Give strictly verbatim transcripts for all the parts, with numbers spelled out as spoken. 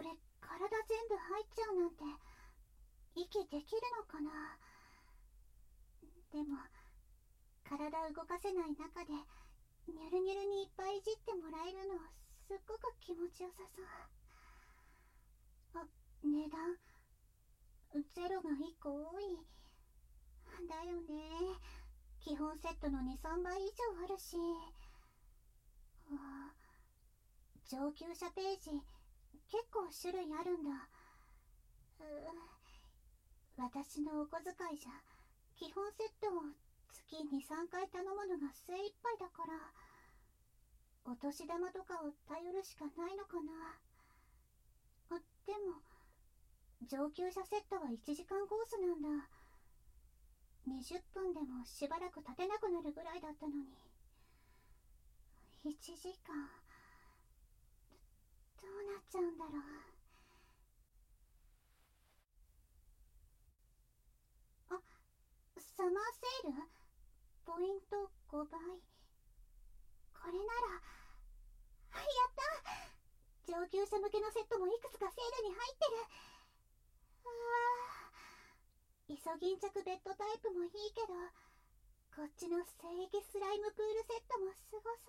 れ体全部入っちゃうなんて息できるのかな。でも体動かせない中でニュルニュルにいっぱいいじってもらえるのすっごく気持ちよさそう。あ、値段ゼロがいっこ多いだよね。基本セットの にさんばい以上あるし。あ、上級者ページ結構種類あるんだ。う私のお小遣いじゃ基本セットを月にさんかい頼むのが精一杯だから、お年玉とかを頼るしかないのかな。あ、でも上級者セットはいちじかんコースなんだ。にじゅっぷんでもしばらく立てなくなるぐらいだったのに、いちじかんどうなっちゃうんだろう。あ、サマーセールポイントごばい。これなら、やった上級者向けのセットもいくつかセールに入ってる。うわー、イソギンチャクベッドタイプもいいけど、こっちの聖域スライムプールセットもすごそう。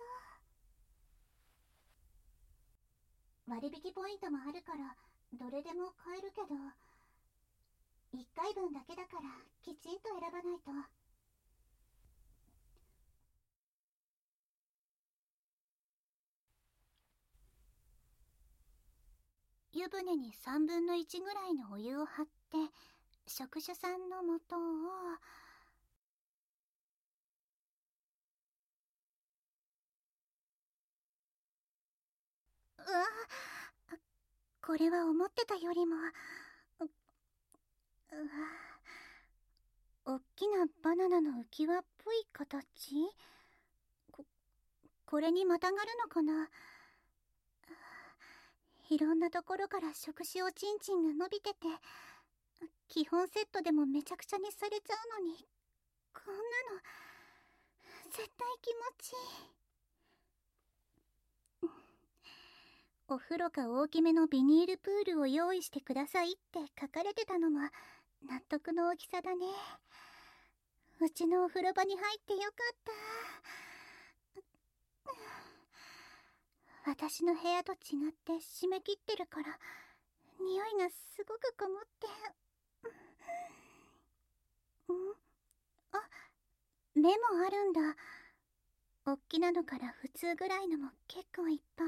割引ポイントもあるからどれでも買えるけど、いっかいぶんだけだからきちんと選ばないと。湯船にさんぶんのいちぐらいのお湯を張って、職種さんの元を、うわ、これは思ってたよりも、う、うわ、おっきなバナナの浮き輪っぽい形。こ、これにまたがるのかな。いろんなところから触手おちんちんが伸びてて、基本セットでもめちゃくちゃにされちゃうのに、こんなの絶対気持ちいい。お風呂か大きめのビニールプールを用意してくださいって書かれてたのも納得の大きさだね。うちのお風呂場に入ってよかった。私の部屋と違って締め切ってるから匂いがすごくこもって。ん、あ、目もあるんだ。おっきなのから普通ぐらいのも結構いっぱい。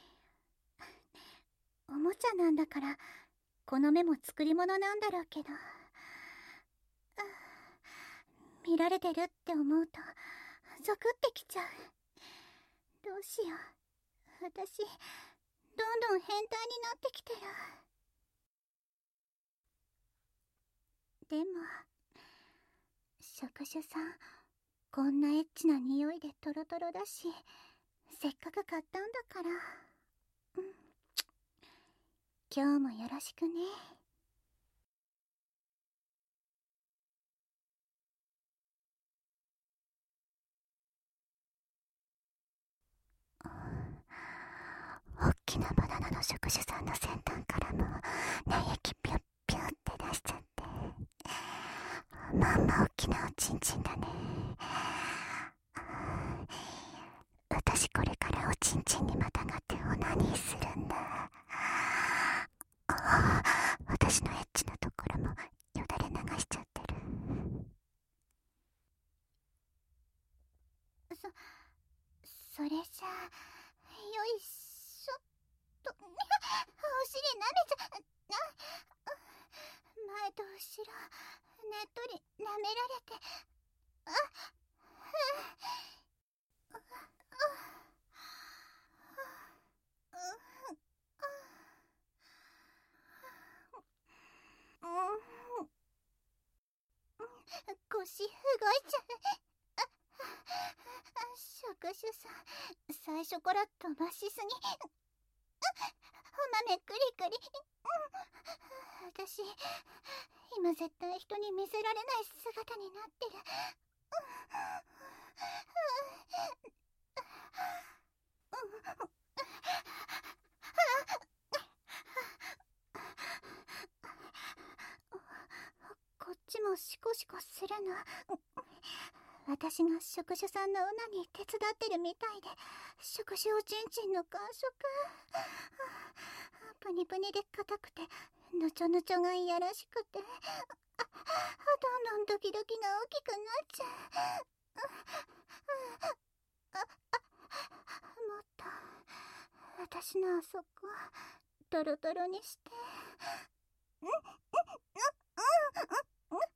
おもちゃなんだからこの目も作り物なんだろうけど、見られてるって思うとゾクってきちゃう。どうしよう、私どんどん変態になってきてる。でも職種さん、こんなエッチな匂いでトロトロだし、せっかく買ったんだから、うん、今日もよろしくね。おっきなバナナの職種さんの先端からも粘液ピュッピュッって出しちゃって、まんまおっきなおちんちんだね。私これからおちんちんにまたがってオナニーするんだ。あ、私のエッチなところもよだれ流しちゃってる。そ、それじゃあ、よいしょっと。お尻舐めちゃ、あ、前と後ろ、ねっとり舐められて、あ、腰動いちゃう。職種さん、最初から飛ばしすぎ。お豆クリクリ。私今絶対人に見せられない姿になってる。 とシコシコするの。私が職種さんのオナに手伝ってるみたいで、職種おちんちんの感触。プニプニで硬くて、ぬちょぬちょがいやらしくて、どんどんドキドキが大きくなっちゃう。もっと私のあそこトロトロにして。うんうんうんうんうん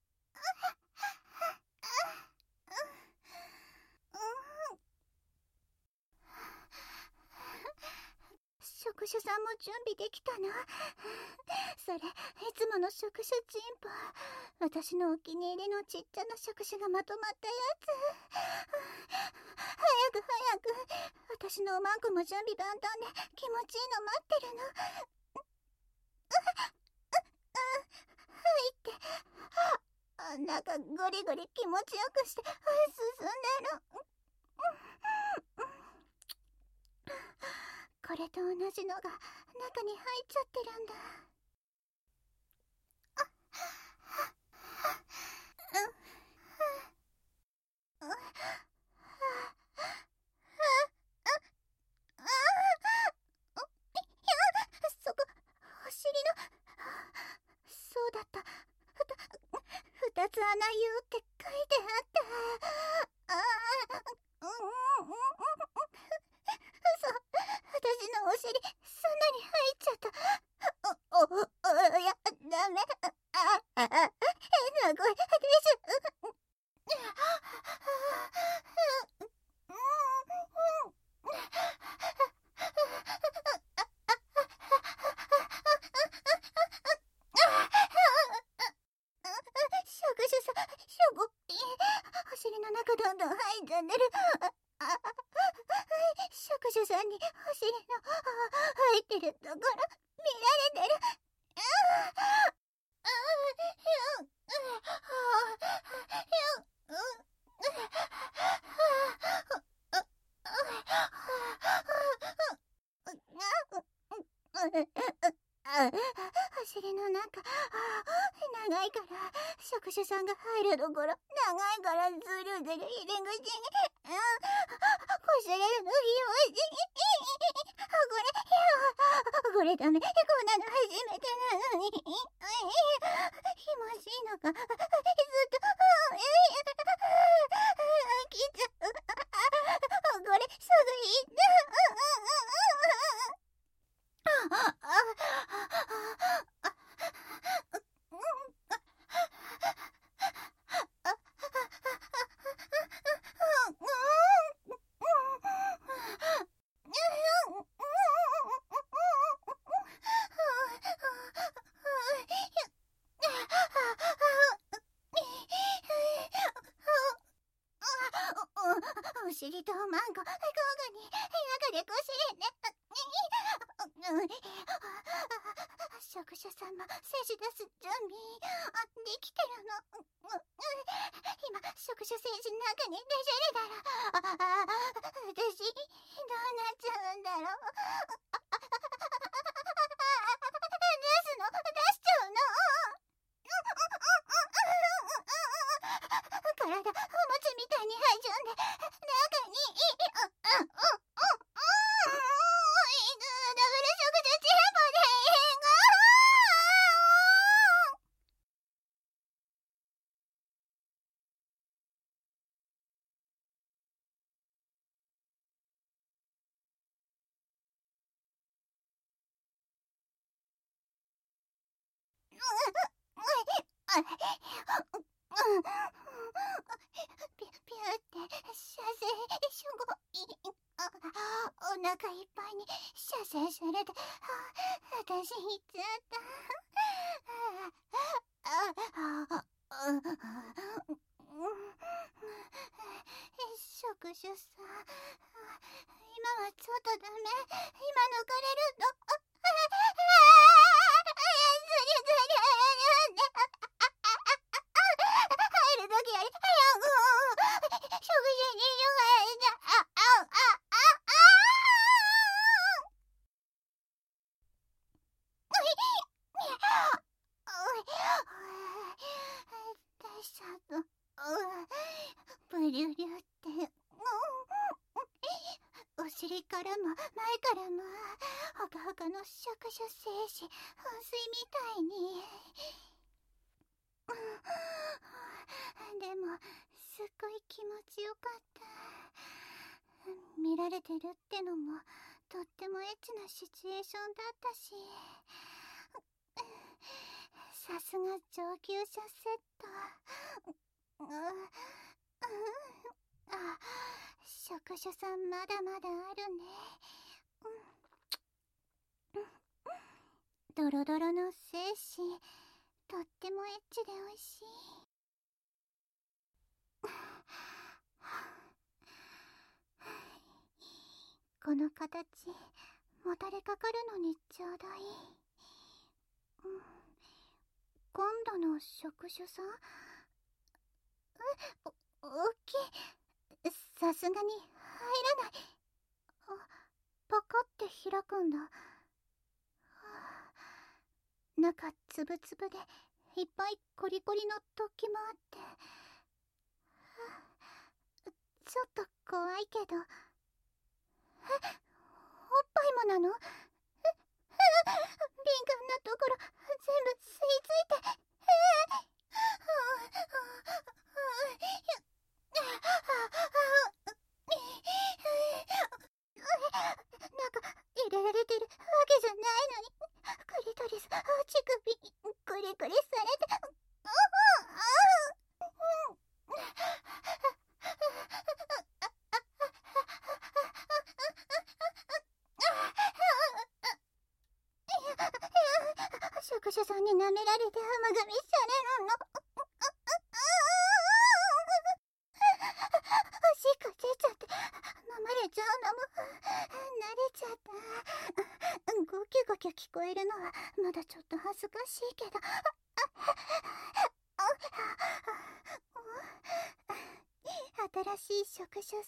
職種さんも準備できたの？それ、いつもの職種チンポ。私のお気に入りのちっちゃな職種がまとまったやつ。早く早く。私のおまんこも準備万端で気持ちいいの待ってるの。入って。中ゴリゴリ気持ちよくして進んでる。これと同じのが中に入っちゃってるんだ。そこ、お尻の、そうだった。ふた、二つ穴言うって書いてあった。ああ、うんうんうんうん。嘘、私のお尻、そんなに入っちゃった。お、お、お、いや、ダメ。あ、あ、変な声でしょ。職種さん、しょぼい。お尻の中どんどん入っちゃってる。職種さんにお尻の入ってるところ見られてる。お尻の中長いから職種さんが入るところ長いからずるずる入り口にこすれるの気持ちいい。これこれダメ、こんなの初めてなのに気持ちいいのかずっと来ちゃう。これすぐいいんだ。お尻とマンコ交互に中でこしれね。職者さんも精子出す準備できてるの。今職者精子の中にねじれたら私どうなっちゃうんだろう。出すの出しちゃうの。体お餅みたいに入っちゃうんで中にうんうんうんうんダブル食事チンポでピュピュって射精しょごいお腹いっぱいに射精されて私行っちゃった職種さん今はちょっとダメ。今抜かれるの。入るときより早く食事によがれた。あ、あ、あ、あ、あュリュリュって、うん、お尻からも前からもほかほかの触手精子噴水みたいに。でもすっごい気持ちよかった。見られてるってのもとってもエッチなシチュエーションだったし、さすが上級者セット。あ、触手さんまだまだあるね。ドロドロの精子、とってもエッチでおいしい。この形、もたれかかるのにちょうどいい。うん、今度の触手さん、え、お、大きい。さすがに入らない。あ、パカって開くんだ。はあ、中つぶつぶでいっぱいコリコリの突起もあって、はあ、ちょっと怖いけど。え、おっぱいもなの？え、え、敏感なところ全部吸い付いて、えー、なんか入れられてるわけじゃないのに、クリトリス、乳首、クリクリされて、触手さんに舐められて甘噛みされるの。おしっこ出ちゃって飲まれちゃうのも慣れちゃった。ゴキュゴキュ聞こえるのはまだちょっと恥ずかしいけど、新しい触手さん、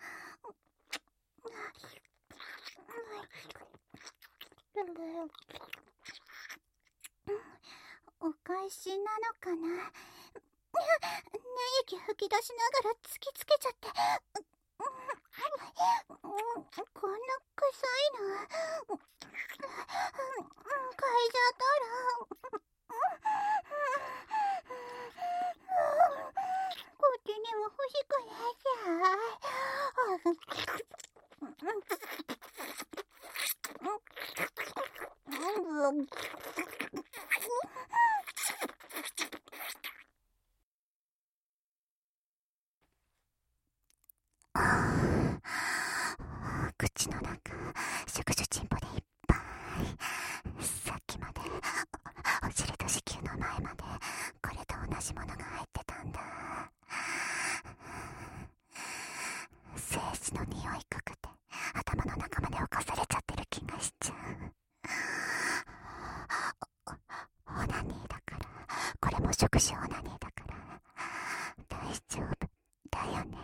お返しなのかな。粘液吹き出しながら突きつけちゃって、こんな臭いの嗅いじゃったら、こっちにも欲しくないじゃん。口の中、触手チンポでいっぱい。さっきまでお尻と子宮の前までこれと同じものが入ってたんだ。精子の匂いくくて頭の中まで起こされちゃってる気がしちゃう。オナニーだから、これも触手オナニーだから大丈夫だよね。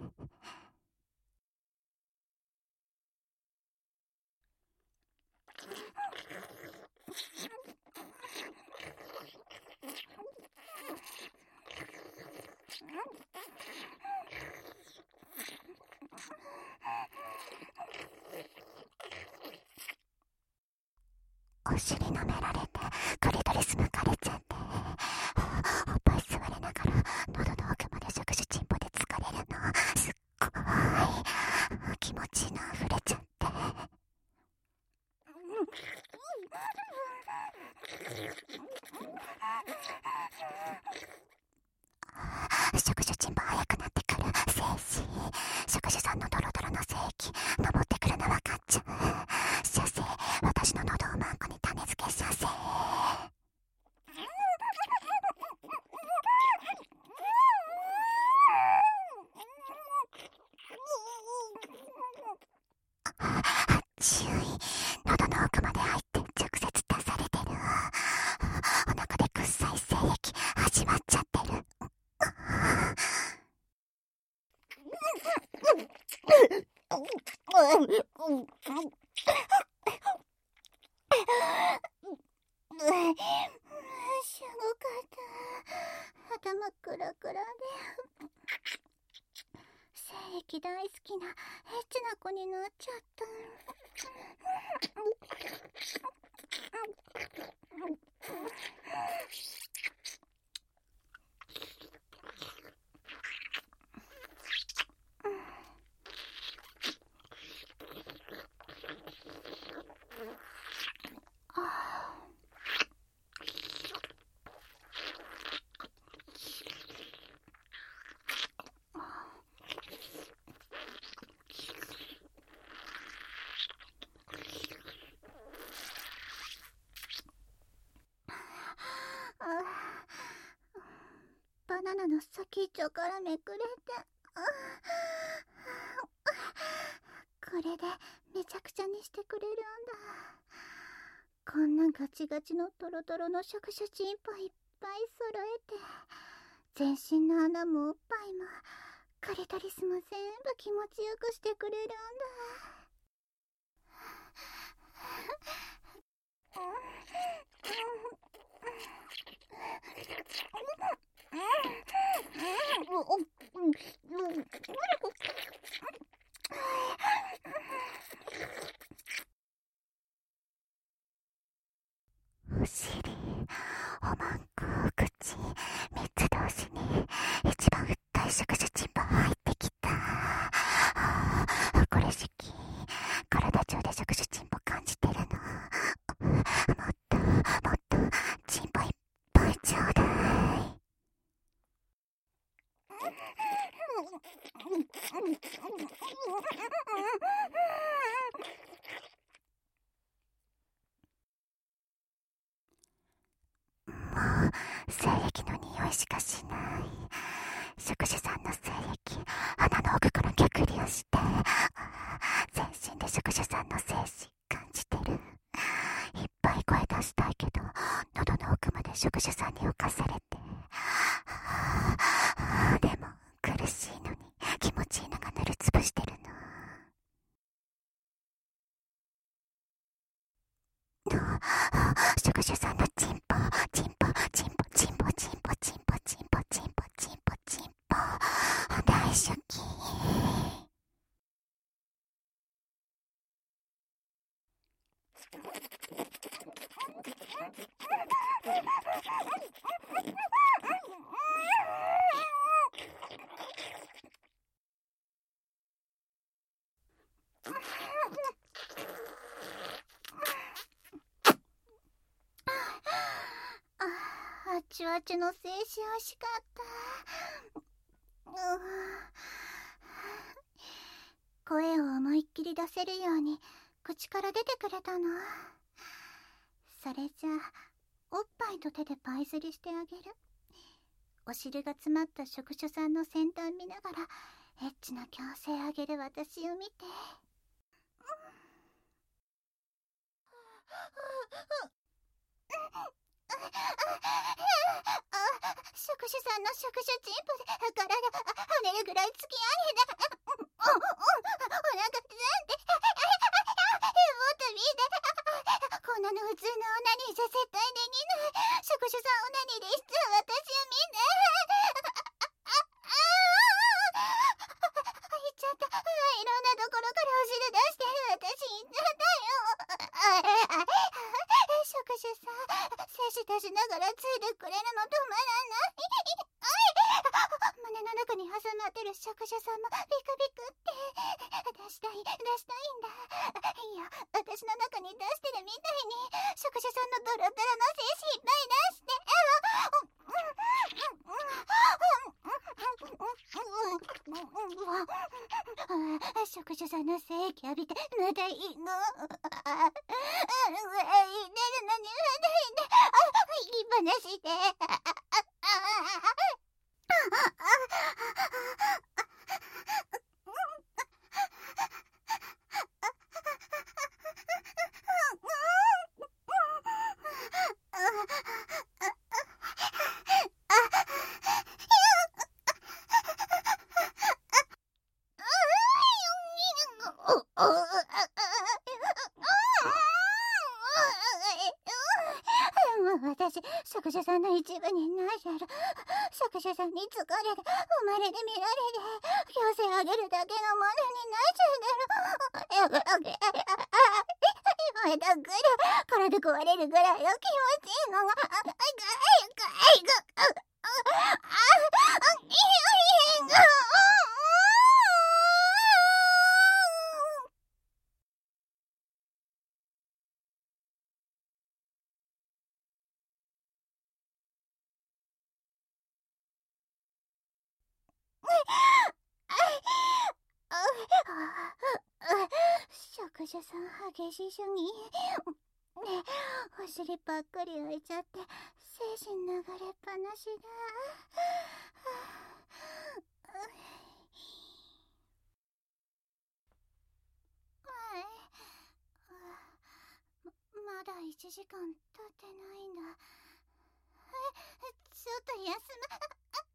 お尻舐められてクリトリス抜かれちゃって、おっぱい吸われながら喉の奥まで触手チンポで疲れるのすっごい気持ちいいの溢れちゃって、触手チンポ速くなってくる精子、触手さんのドロドロの精液登ってくるの分かっちゃう。射精、私の喉をマンコに種付け射精。注意、喉の奥まで入って直接出されてる。お腹で臭い精液始まっちゃってる。しょぼかった。頭クラクラで。 私大好きなエッチな子になっちゃった。バナナの先っちょからめくれて、これでめちゃくちゃにしてくれるんだ。こんなガチガチのトロトロの触手チンポいっぱい揃えて、全身の穴もおっぱいもクリトリスも全部気持ちよくしてくれるんだ。お尻、おまんこ、口、三つ同時に一番太い触手チンポ入ってきた。これ時期、体中で触手チンポ感じてるの。もっともっとチンポいっぱいちょうだい。もう精液の匂いしかしない。触手さんの精液、鼻の奥から逆流して、全身で触手さんの精子感じてる。いっぱい声出したいけど、喉の奥まで触手さんに浮かされて、でも苦しいのに気持ちいいのが塗りつぶしてるの。触手さんのチンポチンポチンポチンポチンポチンポチンポチンポチンポチンポ大好き。あちわちの精子惜しかった。声を思いっきり出せるように口から出てくれたの。それじゃあおっぱいと手でパイ釣りしてあげる。お汁が詰まった触手さんの先端見ながらエッチな矯正あげる私を見て。触手さんの触手チンポで体が跳ねるぐらい付き合えな。おおお腹なんてもっと見て。こんなの普通のオナニーじゃ絶対できない。触手さんオナニーで必要私を見て。言っちゃった。いろんなところからお汁出してる私言っちゃったよ。触手さん精子出しながらついてくれるの止まらない。胸の中に挟まってる触手さんもビクビクって出したい出したいんだ。いや私の中に出してるみたいに触手さんのドロドロの精子いっぱい出して。触手さんの精液浴びてまだいいの。出るのにまだいいんだ。言い話で。 私、作者さんの一部になる。作者さんに疲れが生まれて見られで、強制あげるだけのものになっちゃうだろ。まだぐらい、体壊れるぐらいの気持ちいいのが、がいがいが、あ、あ、あ、いいよ、いいよ。食事さん激し主義ね、お尻ばっかり開いちゃって精神流れっぱなしだ。ま、まだいちじかん経ってないんだ。ちょっと休む。